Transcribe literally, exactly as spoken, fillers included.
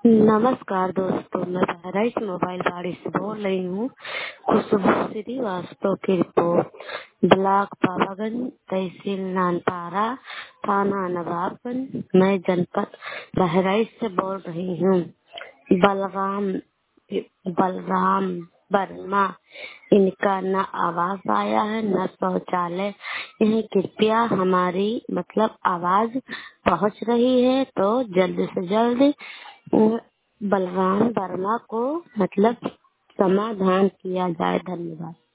नमस्कार दोस्तों, मैं बहराइच मोबाइल गाड़ी से बोल रही हूँ। खुशबू श्रीवास्तव की रिपोर्ट। ब्लॉक पावागंज, तहसील नानपारा, थाना नवाबगंज, मैं जनपद बहराइच से बोल रही हूँ। बलराम बलराम वर्मा, इनका न आवास आया है न शौचालय। इन्हें कृपया हमारी मतलब आवाज पहुंच रही है तो जल्द से जल्द अ, बलराम वर्मा को मतलब समाधान किया जाए। धन्यवाद।